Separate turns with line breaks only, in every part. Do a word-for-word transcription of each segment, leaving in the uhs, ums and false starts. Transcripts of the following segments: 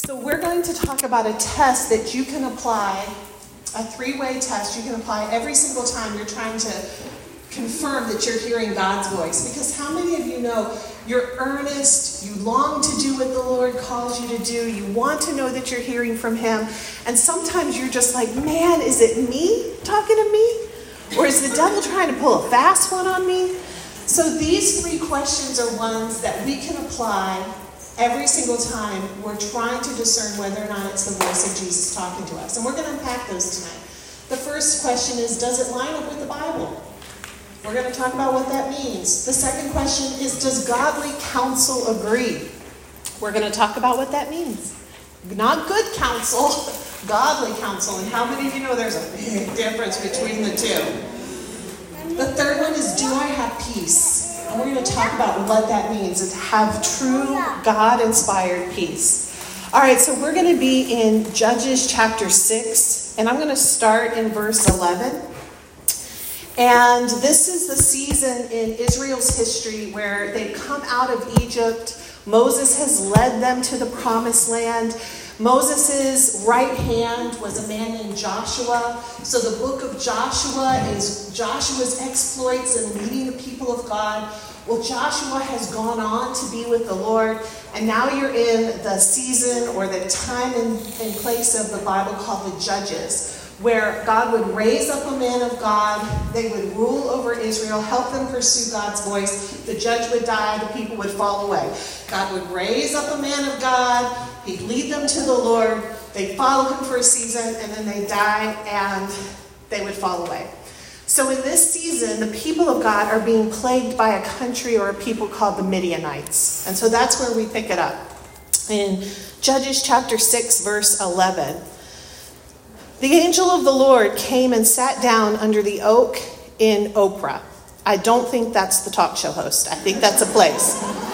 So we're going to talk about a test that you can apply, a three-way test you can apply every single time you're trying to confirm that you're hearing God's voice. Because how many of you know you're earnest, you long to do what the Lord calls you to do, you want to know that you're hearing from Him, and sometimes you're just like, man, is it me talking to me? Or is the devil trying to pull a fast one on me? So these three questions are ones that we can apply every single time we're trying to discern whether or not it's the voice of Jesus talking to us. And we're going to unpack those tonight. The first question is, does it line up with the Bible? We're going to talk about what that means. The second question is, does godly counsel agree? We're going to talk about what that means. Not good counsel, godly counsel. And how many of you know there's a big difference between the two? The third one is, do I have peace? And we're going to talk about what that means, is to have true God-inspired peace. All right, so we're going to be in Judges chapter six, and I'm going to start in verse eleven. And this is the season in Israel's history where they've come out of Egypt. Moses has led them to the promised land. Moses' right hand was a man named Joshua. So the book of Joshua is Joshua's exploits in leading the people of God. Well, Joshua has gone on to be with the Lord. And now you're in the season or the time and, and place of the Bible called the Judges, where God would raise up a man of God. They would rule over Israel, help them pursue God's voice. The judge would die, the people would fall away. God would raise up a man of God. He'd lead them to the Lord. They'd follow him for a season, and then they'd die, and they would fall away. So in this season, the people of God are being plagued by a country or a people called the Midianites. And so that's where we pick it up. In Judges chapter six, verse eleven. The angel of the Lord came and sat down under the oak in Oprah. I don't think that's the talk show host. I think that's a place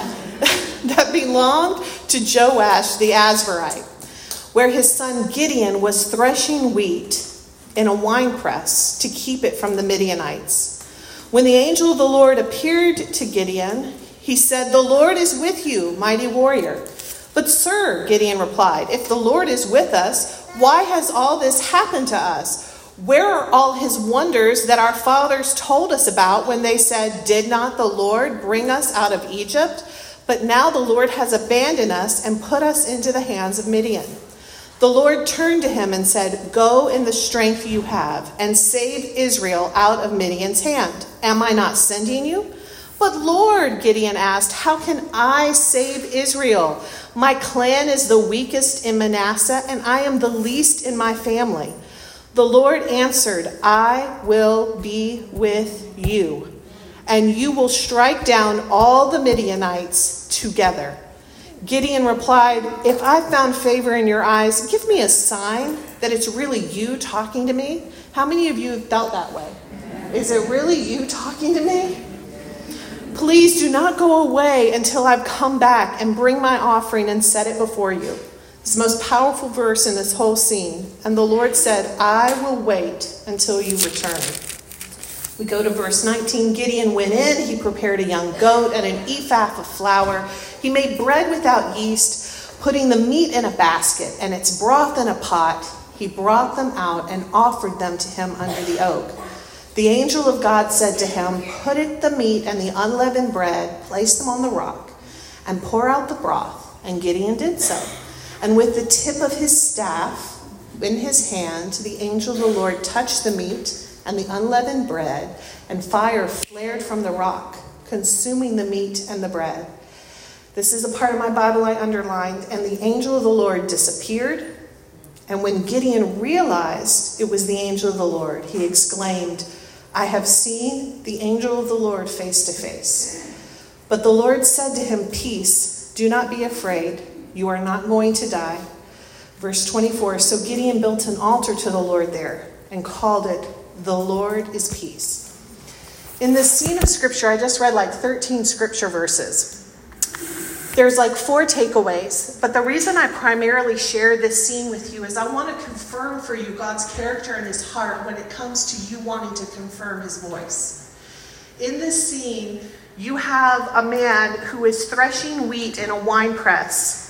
that belonged to Joash the Azarite, where his son Gideon was threshing wheat in a winepress to keep it from the Midianites. When the angel of the Lord appeared to Gideon, he said, "The Lord is with you, mighty warrior." "But sir," Gideon replied, "if the Lord is with us, why has all this happened to us? Where are all his wonders that our fathers told us about when they said, 'Did not the Lord bring us out of Egypt?' But now the Lord has abandoned us and put us into the hands of Midian." The Lord turned to him and said, "Go in the strength you have and save Israel out of Midian's hand. Am I not sending you?" "But Lord," Gideon asked, "how can I save Israel? My clan is the weakest in Manasseh, and I am the least in my family." The Lord answered, "I will be with you, and you will strike down all the Midianites together." Gideon replied, "If I found favor in your eyes, give me a sign that it's really you talking to me." How many of you have felt that way? Is it really you talking to me? "Please do not go away until I've come back and bring my offering and set it before you." It's the most powerful verse in this whole scene. And the Lord said, "I will wait until you return." We go to verse nineteen. Gideon went in. He prepared a young goat and an ephah of flour. He made bread without yeast, putting the meat in a basket and its broth in a pot. He brought them out and offered them to him under the oak. The angel of God said to him, "Put it the meat and the unleavened bread, place them on the rock, and pour out the broth." And Gideon did so. And with the tip of his staff in his hand, the angel of the Lord touched the meat and the unleavened bread, and fire flared from the rock, consuming the meat and the bread. This is a part of my Bible I underlined. And the angel of the Lord disappeared. And when Gideon realized it was the angel of the Lord, he exclaimed, "I have seen the angel of the Lord face to face." But the Lord said to him, "Peace, do not be afraid. You are not going to die." Verse twenty-four, so Gideon built an altar to the Lord there and called it, "The Lord is Peace." In this scene of scripture, I just read like thirteen scripture verses. There's like four takeaways, but the reason I primarily share this scene with you is I want to confirm for you God's character and his heart when it comes to you wanting to confirm his voice. In this scene, you have a man who is threshing wheat in a wine press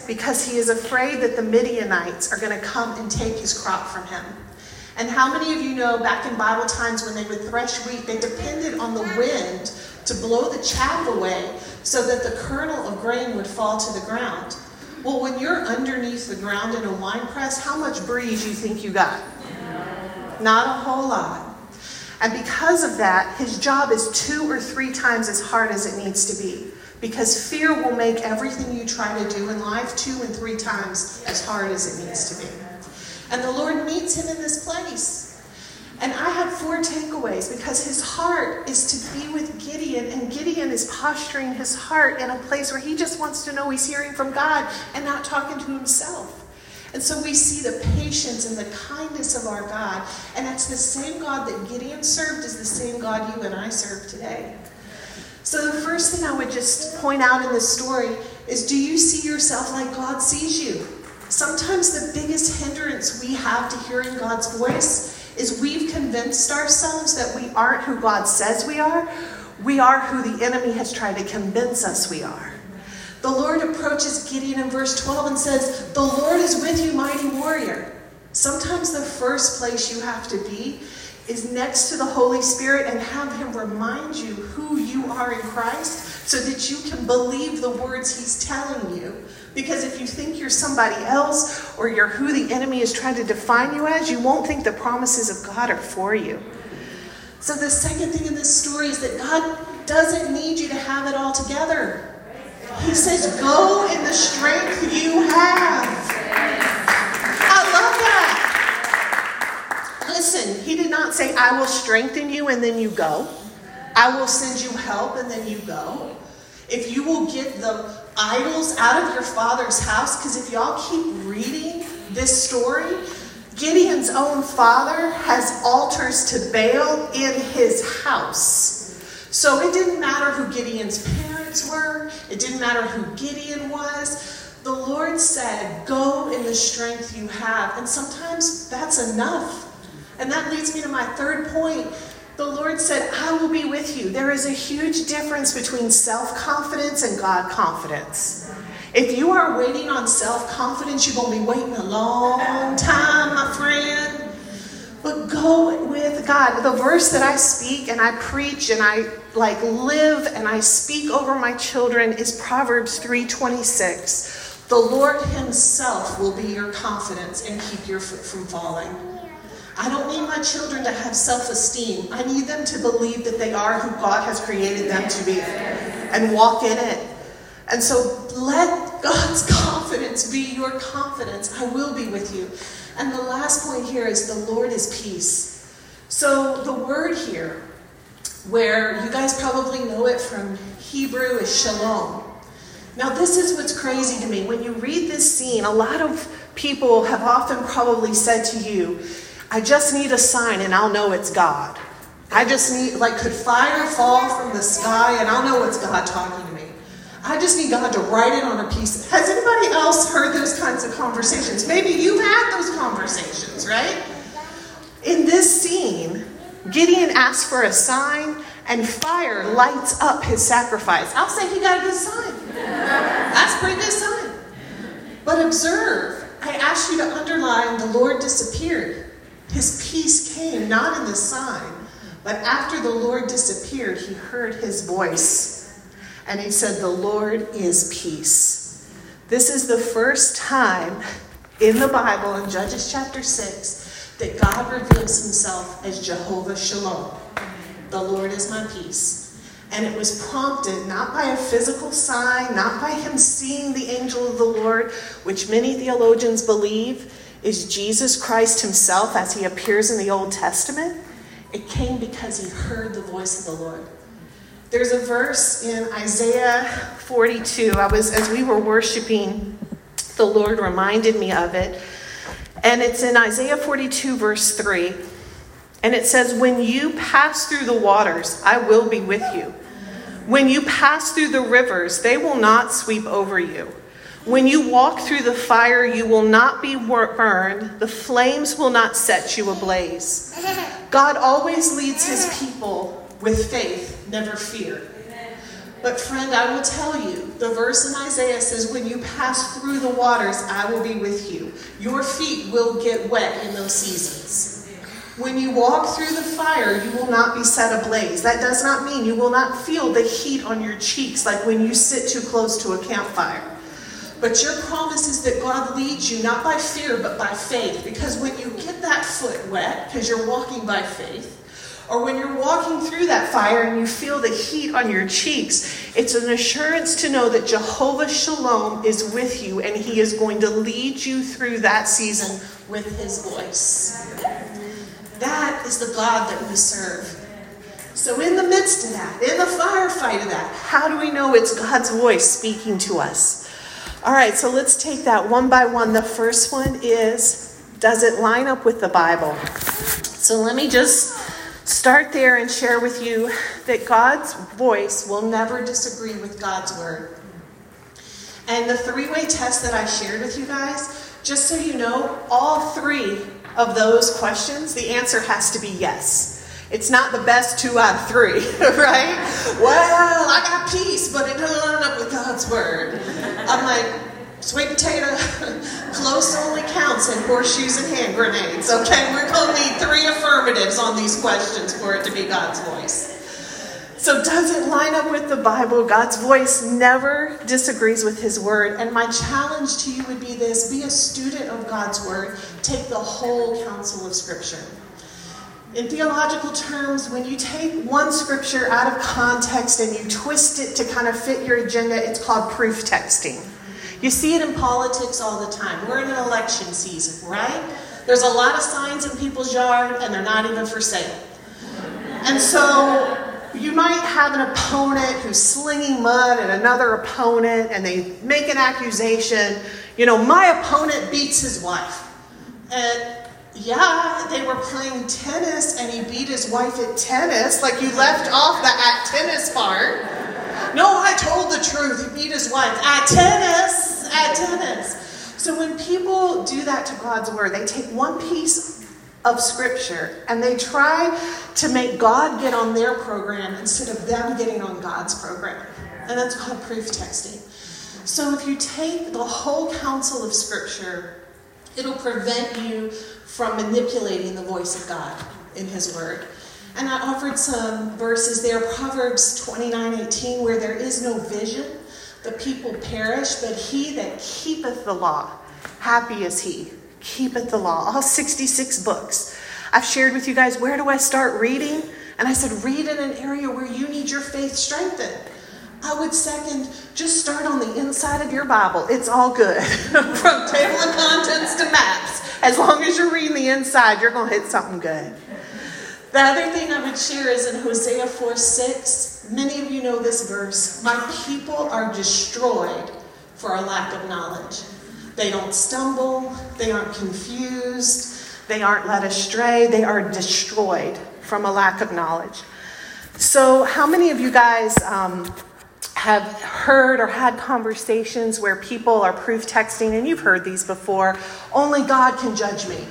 because he is afraid that the Midianites are going to come and take his crop from him. And how many of you know back in Bible times when they would thresh wheat, they depended on the wind to blow the chaff away so that the kernel of grain would fall to the ground? Well, when you're underneath the ground in a wine press, how much breeze you think you got? Not a whole lot. And because of that, his job is two or three times as hard as it needs to be. Because fear will make everything you try to do in life two and three times as hard as it needs to be. And the Lord meets him in this place. And I had four takeaways because his heart is to be with Gideon. And Gideon is posturing his heart in a place where he just wants to know he's hearing from God and not talking to himself. And so we see the patience and the kindness of our God. And it's the same God that Gideon served is the same God you and I serve today. So the first thing I would just point out in this story is, do you see yourself like God sees you? Sometimes the biggest hindrance we have to hearing God's voice is we've convinced ourselves that we aren't who God says we are. We are who the enemy has tried to convince us we are. The Lord approaches Gideon in verse twelve and says, "The Lord is with you, mighty warrior." Sometimes the first place you have to be is next to the Holy Spirit and have him remind you who you are in Christ so that you can believe the words he's telling you. Because if you think you're somebody else or you're who the enemy is trying to define you as, you won't think the promises of God are for you. So the second thing in this story is that God doesn't need you to have it all together. He says, go in the strength you have. I love that. Listen, he did not say, I will strengthen you and then you go. I will send you help and then you go. If you will get the idols out of your father's house, because if y'all keep reading this story, Gideon's own father has altars to Baal in his house. So it didn't matter who Gideon's parents were. It didn't matter who Gideon was. The Lord said, go in the strength you have. And sometimes that's enough. And that leads me to my third point. The Lord said, I will be with you. There is a huge difference between self-confidence and God-confidence. If you are waiting on self-confidence, you're going to be waiting a long time, my friend. But go with God. The verse that I speak and I preach and I like live and I speak over my children is Proverbs three twenty-six. The Lord himself will be your confidence and keep your foot from falling. I don't need my children to have self-esteem. I need them to believe that they are who God has created them to be and walk in it. And so let God's confidence be your confidence. I will be with you. And the last point here is the Lord is peace. So the word here, where you guys probably know it from Hebrew, is shalom. Now this is what's crazy to me. When you read this scene, a lot of people have often probably said to you, I just need a sign and I'll know it's God. I just need, like, could fire fall from the sky and I'll know it's God talking to me. I just need God to write it on a piece. Has anybody else heard those kinds of conversations? Maybe you've had those conversations, right? In this scene, Gideon asks for a sign and fire lights up his sacrifice. I'll say he got a good sign. That's a pretty good sign. But observe, I asked you to underline the Lord disappeared. His peace came not in the sign, but after the Lord disappeared, he heard his voice. And he said, the Lord is peace. This is the first time in the Bible, in Judges chapter six, that God reveals himself as Jehovah Shalom. The Lord is my peace. And it was prompted not by a physical sign, not by him seeing the angel of the Lord, which many theologians believe is Jesus Christ himself as he appears in the Old Testament. It came because he heard the voice of the Lord. There's a verse in Isaiah forty-two. I was, as we were worshiping, the Lord reminded me of it. And it's in Isaiah forty-two, verse three. And it says, when you pass through the waters, I will be with you. When you pass through the rivers, they will not sweep over you. When you walk through the fire, you will not be burned. The flames will not set you ablaze. God always leads his people with faith, never fear. But friend, I will tell you, the verse in Isaiah says, when you pass through the waters, I will be with you. Your feet will get wet in those seasons. When you walk through the fire, you will not be set ablaze. That does not mean you will not feel the heat on your cheeks like when you sit too close to a campfire. But your promise is that God leads you not by fear, but by faith. Because when you get that foot wet, because you're walking by faith, or when you're walking through that fire and you feel the heat on your cheeks, it's an assurance to know that Jehovah Shalom is with you and he is going to lead you through that season with his voice. That is the God that we serve. So in the midst of that, in the firefight of that, how do we know it's God's voice speaking to us? All right, so let's take that one by one. The first one is, does it line up with the Bible? So let me just start there and share with you that God's voice will never disagree with God's word. And the three-way test that I shared with you guys, just so you know, all three of those questions, the answer has to be yes. It's not the best two out of three, right? Well, I got peace, but it doesn't line up with God's word. I'm like, sweet potato, close only counts in horseshoes and hand grenades, okay? We're going to need three affirmatives on these questions for it to be God's voice. So does it line up with the Bible? God's voice never disagrees with his word. And my challenge to you would be this: be a student of God's word. Take the whole counsel of Scripture. In theological terms, when you take one scripture out of context and you twist it to kind of fit your agenda, it's called proof texting. You see it in politics all the time. We're in an election season, right? There's a lot of signs in people's yard and they're not even for sale. And so you might have an opponent who's slinging mud at another opponent and they make an accusation. You know, my opponent beats his wife. And yeah, they were playing tennis and he beat his wife at tennis. Like, you left off the at tennis part. No, I told the truth. He beat his wife at tennis, at tennis. So when people do that to God's word, they take one piece of scripture and they try to make God get on their program instead of them getting on God's program. And that's called proof texting. So if you take the whole counsel of scripture, it'll prevent you from manipulating the voice of God in his word. And I offered some verses there, Proverbs twenty-nine eighteen, where there is no vision, the people perish, but he that keepeth the law, happy is he, keepeth the law. All sixty-six books. I've shared with you guys, where do I start reading? And I said, read in an area where you need your faith strengthened. I would second, just start on the inside of your Bible. It's all good. From table of contents to maps. As long as you're reading the inside, you're going to hit something good. The other thing I would share is in Hosea four six. Many of you know this verse. My people are destroyed for a lack of knowledge. They don't stumble. They aren't confused. They aren't led astray. They are destroyed from a lack of knowledge. So how many of you guys um, have heard or had conversations where people are proof texting, and you've heard these before, only God can judge me.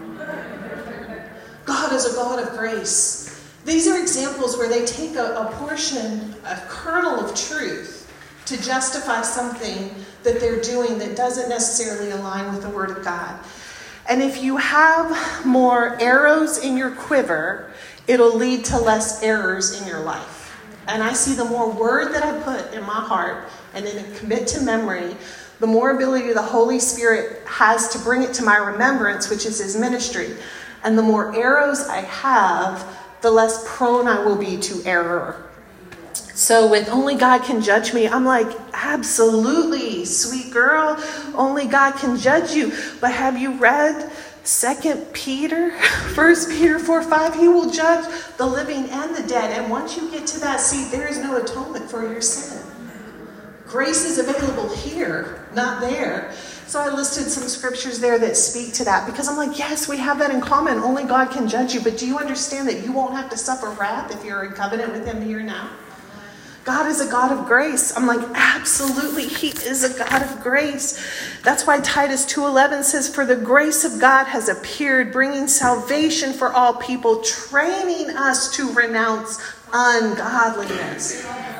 God is a God of grace. These are examples where they take a, a portion, a kernel of truth to justify something that they're doing that doesn't necessarily align with the Word of God. And if you have more arrows in your quiver, it'll lead to less errors in your life. And I see the more word that I put in my heart and then commit to memory, the more ability the Holy Spirit has to bring it to my remembrance, which is his ministry. And the more arrows I have, the less prone I will be to error. So with only God can judge me, I'm like, absolutely, sweet girl, only God can judge you. But have you read Second Peter, First Peter four five? He will judge the living and the dead. And once you get to that seat, there is no atonement for your sin. Grace is available here, not there. So I listed some scriptures there that speak to that, because I'm like, yes, we have that in common. Only God can judge you. But do you understand that you won't have to suffer wrath if you're in covenant with him here now? God is a God of grace. I'm like, absolutely, he is a God of grace. That's why Titus two eleven says, for the grace of God has appeared, bringing salvation for all people, training us to renounce ungodliness.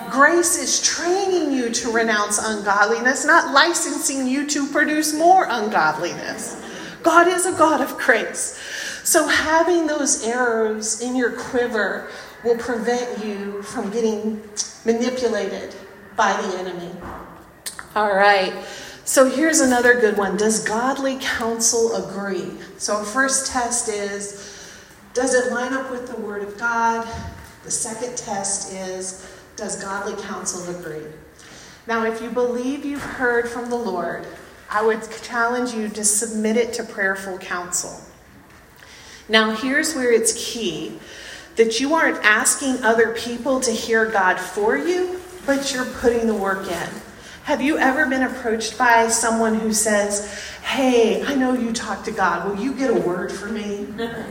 Grace is training you to renounce ungodliness, not licensing you to produce more ungodliness. God is a God of grace. So having those arrows in your quiver will prevent you from getting manipulated by the enemy. All right. So here's another good one. Does godly counsel agree? So our first test is, does it line up with the Word of God? The second test is, does godly counsel agree? Now, if you believe you've heard from the Lord, I would challenge you to submit it to prayerful counsel. Now, here's where it's key, that you aren't asking other people to hear God for you, but you're putting the work in. Have you ever been approached by someone who says, hey, I know you talk to God. Will you get a word for me?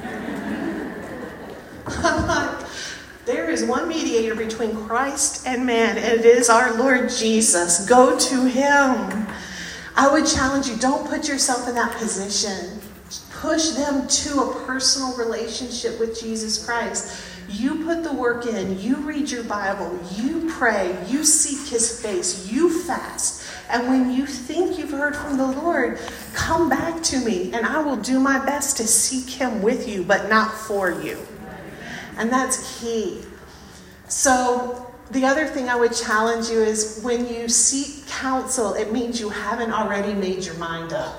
I'm like, there is one mediator between Christ and man, and it is our Lord Jesus. Go to him. I would challenge you, don't put yourself in that position. Push them to a personal relationship with Jesus Christ. You put the work in. You read your Bible. You pray. You seek his face. You fast. And when you think you've heard from the Lord, come back to me, and I will do my best to seek him with you, but not for you. And that's key. So the other thing I would challenge you is when you seek counsel, it means you haven't already made your mind up.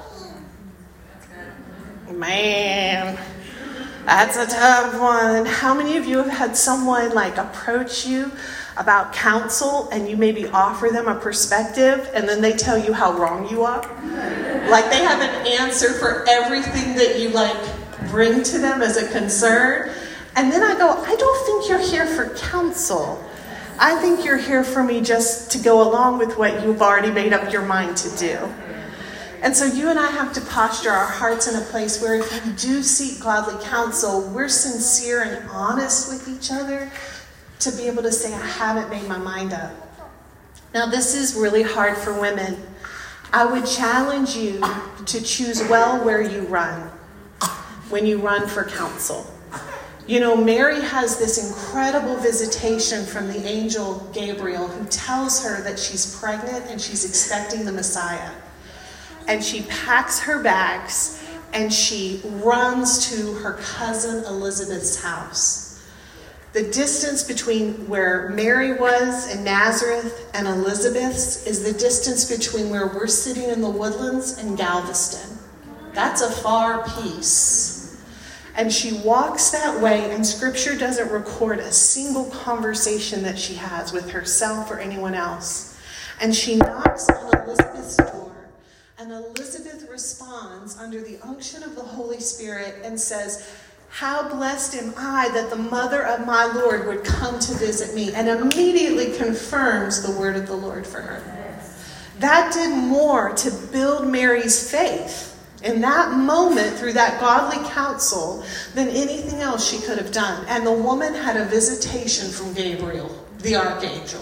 Man, that's a tough one. How many of you have had someone like approach you about counsel and you maybe offer them a perspective and then they tell you how wrong you are? Like they have an answer for everything that you like bring to them as a concern. And then I go, I don't think you're here for counsel. I think you're here for me just to go along with what you've already made up your mind to do. And so you and I have to posture our hearts in a place where if we do seek godly counsel, we're sincere and honest with each other to be able to say, I haven't made my mind up. Now, this is really hard for women. I would challenge you to choose well where you run when you run for counsel. You know, Mary has this incredible visitation from the angel Gabriel who tells her that she's pregnant and she's expecting the Messiah. And she packs her bags and she runs to her cousin Elizabeth's house. The distance between where Mary was in Nazareth and Elizabeth's is the distance between where we're sitting in the Woodlands and Galveston. That's a far piece. And she walks that way, and Scripture doesn't record a single conversation that she has with herself or anyone else. And she knocks on Elizabeth's door. And Elizabeth responds under the unction of the Holy Spirit and says, how blessed am I that the mother of my Lord would come to visit me, and immediately confirms the word of the Lord for her. That did more to build Mary's faith in that moment through that godly counsel than anything else she could have done. And the woman had a visitation from Gabriel, the archangel.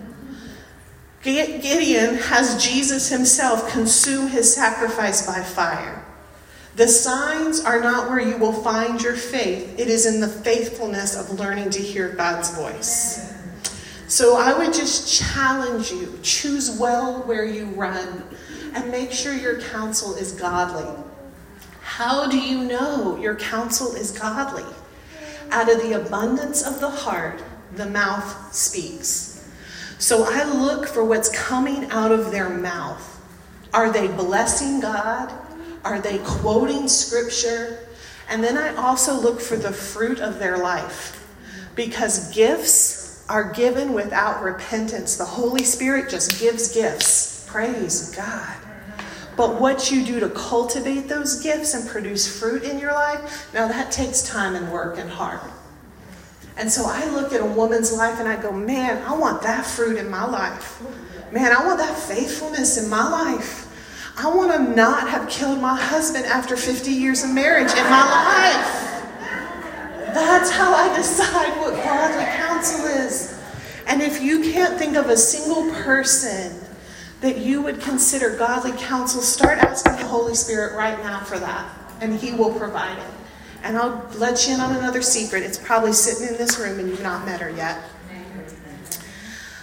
Gideon has Jesus himself consume his sacrifice by fire. The signs are not where you will find your faith. It is in the faithfulness of learning to hear God's voice. So I would just challenge you, choose well where you run and make sure your counsel is godly. How do you know your counsel is godly? Out of the abundance of the heart, the mouth speaks. So I look for what's coming out of their mouth. Are they blessing God? Are they quoting Scripture? And then I also look for the fruit of their life. Because gifts are given without repentance. The Holy Spirit just gives gifts. Praise God. But what you do to cultivate those gifts and produce fruit in your life, now that takes time and work and heart. And so I look at a woman's life and I go, man, I want that fruit in my life. Man, I want that faithfulness in my life. I want to not have killed my husband after fifty years of marriage in my life. That's how I decide what godly counsel is. And if you can't think of a single person that you would consider godly counsel, start asking the Holy Spirit right now for that, and he will provide it. And I'll let you in on another secret. It's probably sitting in this room and you've not met her yet.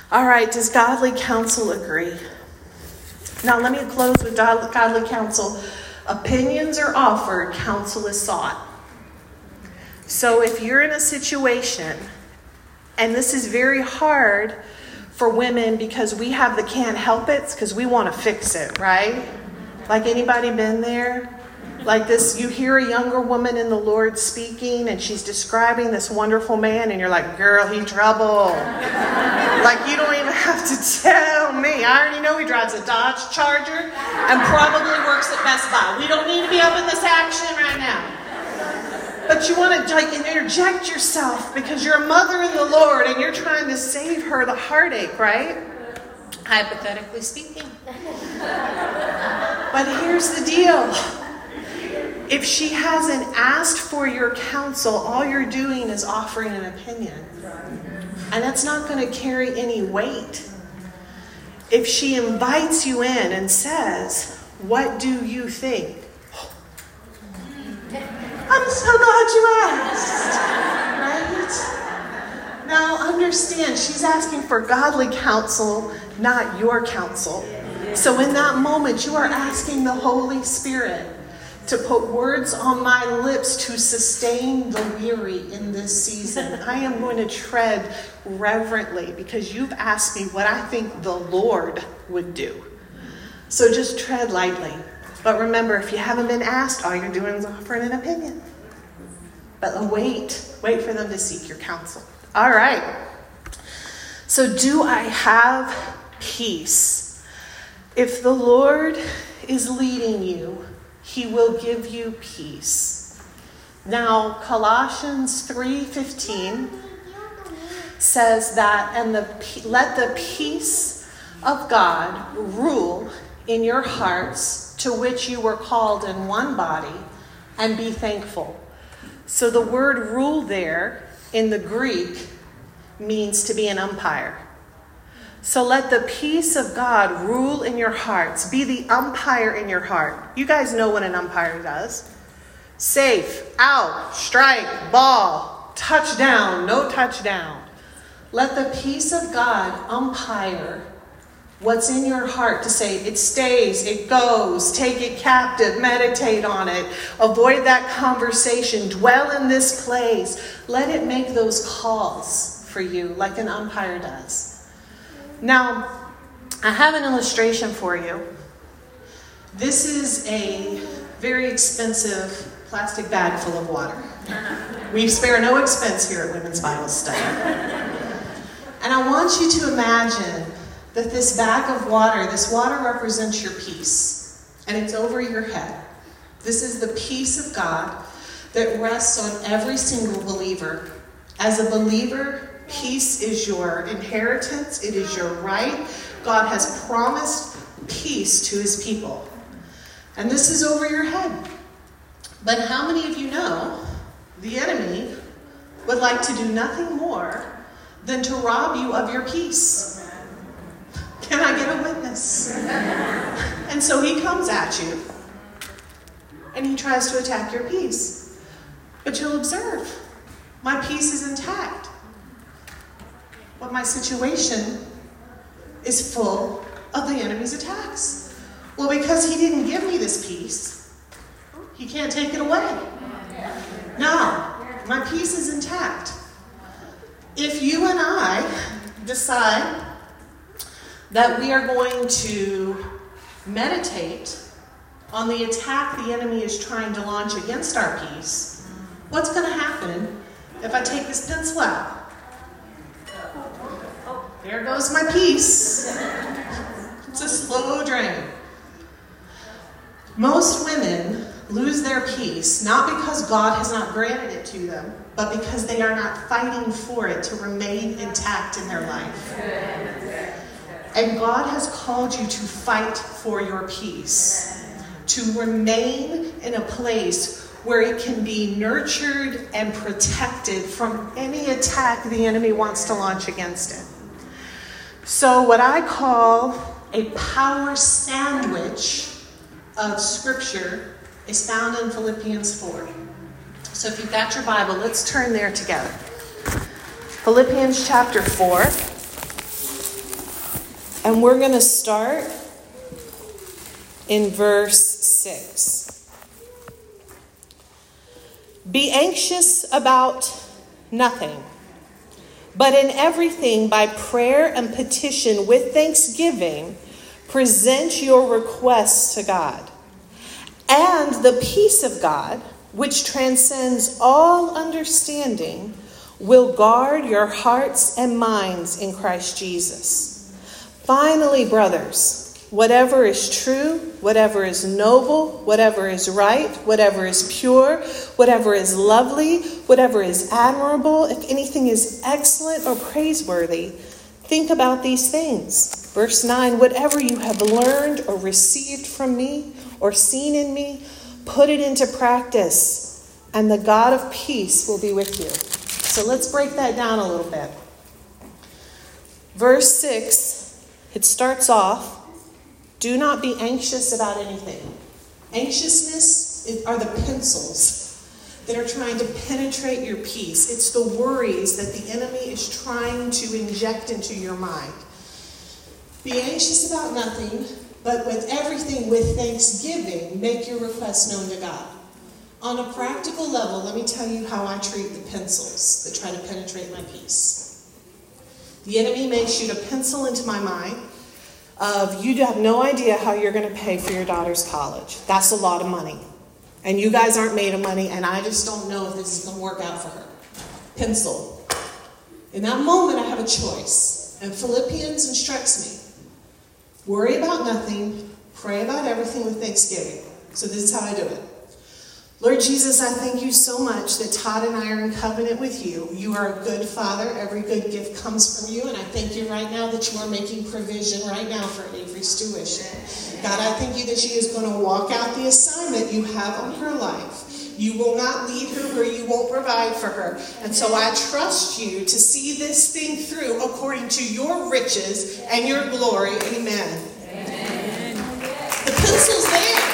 All right, does godly counsel agree? Now let me close with godly counsel. Opinions are offered, counsel is sought. So if you're in a situation, and this is very hard for women because we have the can't help it's because we want to fix it, right? Like, anybody been there? Like this, you hear a younger woman in the Lord speaking and she's describing this wonderful man and you're like, girl, he trouble. Like, you don't even have to tell me. I already know he drives a Dodge Charger and probably works at Best Buy. We don't need to be up in this action right now. But you want to like interject yourself because you're a mother in the Lord and you're trying to save her the heartache, right? Hypothetically speaking. But here's the deal. If she hasn't asked for your counsel, all you're doing is offering an opinion. And that's not going to carry any weight. If she invites you in and says, what do you think? I'm so glad you asked. Right? Now understand, she's asking for godly counsel, not your counsel. So in that moment, you are asking the Holy Spirit to put words on my lips to sustain the weary in this season. I am going to tread reverently because you've asked me what I think the Lord would do. So just tread lightly. But remember, if you haven't been asked, all you're doing is offering an opinion. But wait, wait for them to seek your counsel. All right. So do I have peace? If the Lord is leading you, He will give you peace. Now, Colossians three fifteen says that, and the let the peace of God rule in your hearts, to which you were called in one body, and be thankful. So the word rule there in the Greek means to be an umpire. So let the peace of God rule in your hearts. Be the umpire in your heart. You guys know what an umpire does. Safe, out, strike, ball, touchdown, no touchdown. Let the peace of God umpire what's in your heart to say, it stays, it goes, take it captive, meditate on it, avoid that conversation, dwell in this place. Let it make those calls for you like an umpire does. Now, I have an illustration for you. This is a very expensive plastic bag full of water. We spare no expense here at Women's Bible Study. And I want you to imagine that this bag of water, this water represents your peace, and it's over your head. This is the peace of God that rests on every single believer. As a believer, peace is your inheritance. It is your right. God has promised peace to his people. And this is over your head. But how many of you know the enemy would like to do nothing more than to rob you of your peace? Can I get a witness? And so he comes at you and he tries to attack your peace. But you'll observe, my peace is intact. But my situation is full of the enemy's attacks. Well, because he didn't give me this peace, he can't take it away. Now, my peace is intact. If you and I decide that we are going to meditate on the attack the enemy is trying to launch against our peace, what's going to happen if I take this pencil out? There goes my peace. It's a slow drain. Most women lose their peace not because God has not granted it to them, but because they are not fighting for it to remain intact in their life. And God has called you to fight for your peace, to remain in a place where it can be nurtured and protected from any attack the enemy wants to launch against it. So what I call a power sandwich of Scripture is found in Philippians four. So if you've got your Bible, let's turn there together. Philippians chapter four. And we're going to start in verse six. Be anxious about nothing, but in everything by prayer and petition with thanksgiving, present your requests to God. And the peace of God, which transcends all understanding, will guard your hearts and minds in Christ Jesus. Finally, brothers, whatever is true, whatever is noble, whatever is right, whatever is pure, whatever is lovely, whatever is admirable, if anything is excellent or praiseworthy, think about these things. Verse nine, whatever you have learned or received from me or seen in me, put it into practice, and the God of peace will be with you. So let's break that down a little bit. Verse six, it starts off, do not be anxious about anything. Anxiousness are the pencils that are trying to penetrate your peace. It's the worries that the enemy is trying to inject into your mind. Be anxious about nothing, but with everything with thanksgiving, make your requests known to God. On a practical level, let me tell you how I treat the pencils that try to penetrate my peace. The enemy may shoot a pencil into my mind of, you have no idea how you're going to pay for your daughter's college. That's a lot of money. And you guys aren't made of money, and I just don't know if this is going to work out for her. Pencil. In that moment, I have a choice. And Philippians instructs me, worry about nothing, pray about everything with thanksgiving. So this is how I do it. Lord Jesus, I thank you so much that Todd and I are in covenant with you. You are a good Father. Every good gift comes from you. And I thank you right now that you are making provision right now for Avery's tuition. God, I thank you that she is going to walk out the assignment you have on her life. You will not lead her where you won't provide for her. And so I trust you to see this thing through according to your riches and your glory. Amen. Amen. The pencil's there.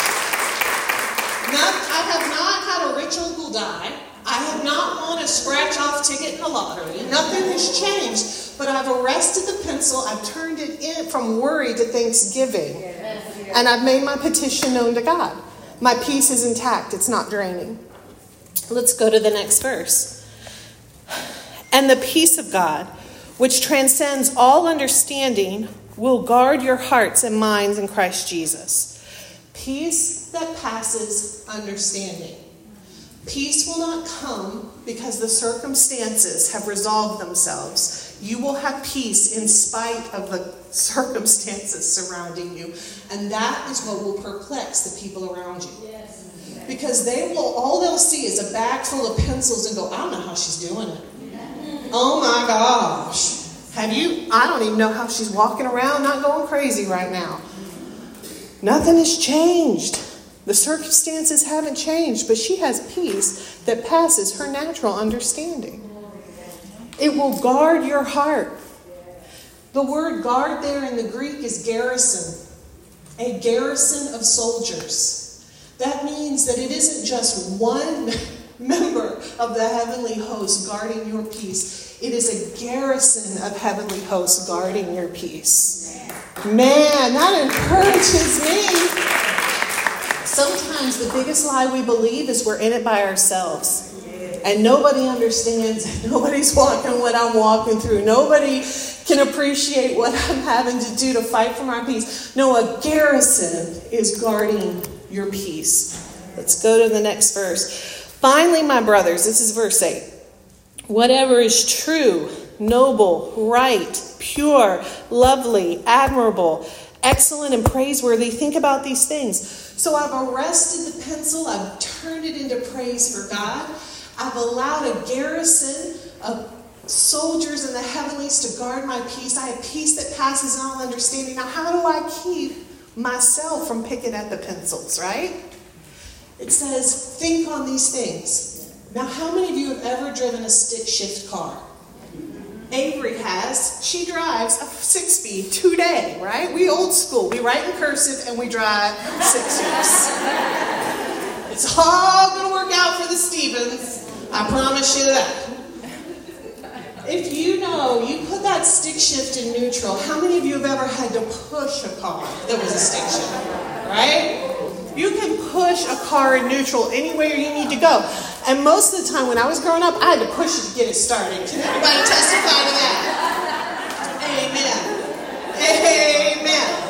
Not, I have not had a rich uncle die. I have not won a scratch-off ticket in the lottery. Nothing has changed. But I've arrested the pencil. I've turned it in from worry to thanksgiving. And I've made my petition known to God. My peace is intact. It's not draining. Let's go to the next verse. And the peace of God, which transcends all understanding, will guard your hearts and minds in Christ Jesus. Peace that passes understanding. Peace will not come because the circumstances have resolved themselves. You will have peace in spite of the circumstances surrounding you. And that is what will perplex the people around you. Because they will, all they'll see is a bag full of pencils and go, I don't know how she's doing it. Oh my gosh. Have you, I don't even know how she's walking around not going crazy right now. Nothing has changed. The circumstances haven't changed, but she has peace that passes her natural understanding. It will guard your heart. The word guard there in the Greek is garrison, a garrison of soldiers. That means that it isn't just one member of the heavenly host guarding your peace. It is a garrison of heavenly hosts guarding your peace. Man, that encourages me. Sometimes the biggest lie we believe is we're in it by ourselves. And nobody understands. Nobody's walking what I'm walking through. Nobody can appreciate what I'm having to do to fight for my peace. No, a garrison is guarding your peace. Let's go to the next verse. Finally, my brothers, this is verse eight. Whatever is true, noble, right, pure, lovely, admirable, excellent, and praiseworthy, think about these things. So I've arrested the pencil. I've turned it into praise for God. I've allowed a garrison of soldiers in the heavenlies to guard my peace. I have peace that passes all understanding. Now, how do I keep myself from picking at the pencils, right? It says, think on these things. Now, how many of you have ever driven a stick shift car? Avery has. She drives a six-speed today, right? We old school. We write in cursive and we drive six-speeds. It's all going to work out for the Stevens. I promise you that. If you know you put that stick shift in neutral, how many of you have ever had to push a car that was a stick shift? Right? You can push a car in neutral anywhere you need to go. And most of the time when I was growing up, I had to push it to get it started. Can anybody testify to that? Amen.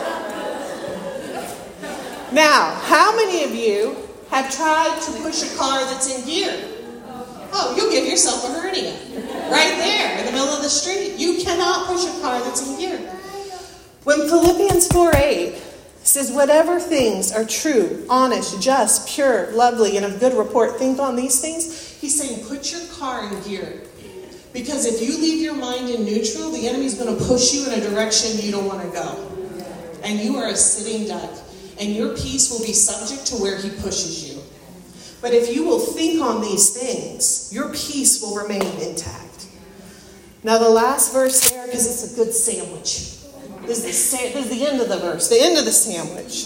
Amen. Now, how many of you have tried to push a car that's in gear? Oh, you'll give yourself a hernia. Right there in the middle of the street. You cannot push a car that's in gear. When Philippians four eight says, whatever things are true, honest, just, pure, lovely, and of good report, think on these things. He's saying, put your car in gear. Because if you leave your mind in neutral, the enemy's going to push you in a direction you don't want to go. And you are a sitting duck. And your peace will be subject to where he pushes you. But if you will think on these things, your peace will remain intact. Now the last verse there, because it's a good sandwich. This is, the sa- this is the end of the verse, the end of the sandwich.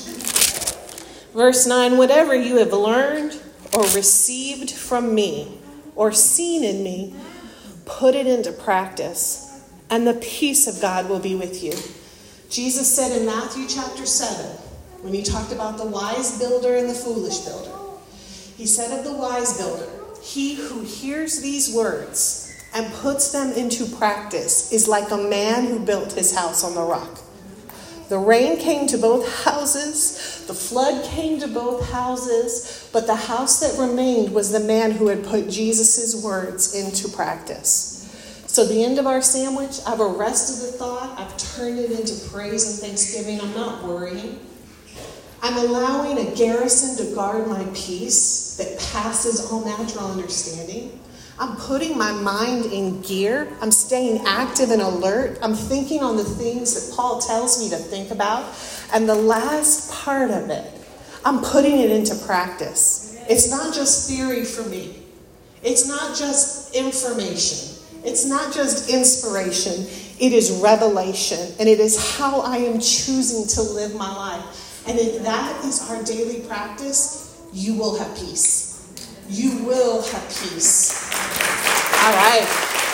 Verse nine, whatever you have learned or received from me or seen in me, put it into practice, and the peace of God will be with you. Jesus said in Matthew chapter seven, when he talked about the wise builder and the foolish builder, he said of the wise builder, he who hears these words and puts them into practice is like a man who built his house on the rock. The rain came to both houses, the flood came to both houses, but the house that remained was the man who had put Jesus' words into practice. So the end of our sandwich, I've arrested the thought, I've turned it into praise and thanksgiving. I'm not worrying. I'm allowing a garrison to guard my peace that passes all natural understanding. I'm putting my mind in gear. I'm staying active and alert. I'm thinking on the things that Paul tells me to think about. And the last part of it, I'm putting it into practice. It's not just theory for me. It's not just information. It's not just inspiration. It is revelation. And it is how I am choosing to live my life. And if that is our daily practice, you will have peace. You will have peace. All right.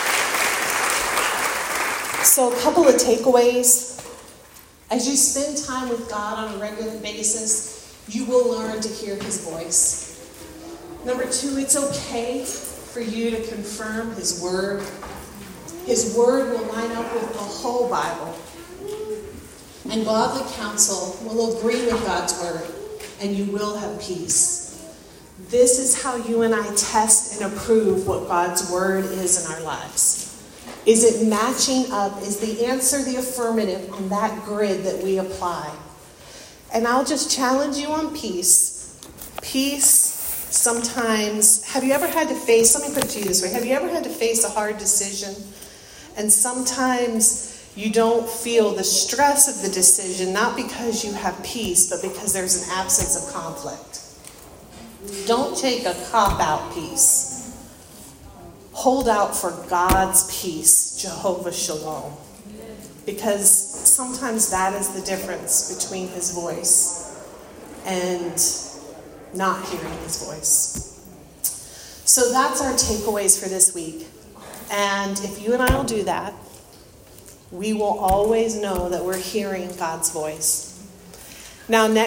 So a couple of takeaways. As you spend time with God on a regular basis, you will learn to hear his voice. Number two, it's okay for you to confirm his word. His word will line up with the whole Bible. And godly counsel will agree with God's word, and you will have peace. This is how you and I test and approve what God's word is in our lives. Is it matching up? Is the answer the affirmative on that grid that we apply? And I'll just challenge you on peace. Peace, sometimes, have you ever had to face, let me put it to you this way, have you ever had to face a hard decision? And sometimes you don't feel the stress of the decision, not because you have peace, but because there's an absence of conflict. Don't take a cop-out peace. Hold out for God's peace, Jehovah Shalom. Because sometimes that is the difference between his voice and not hearing his voice. So that's our takeaways for this week. And if you and I will do that, we will always know that we're hearing God's voice. Now, next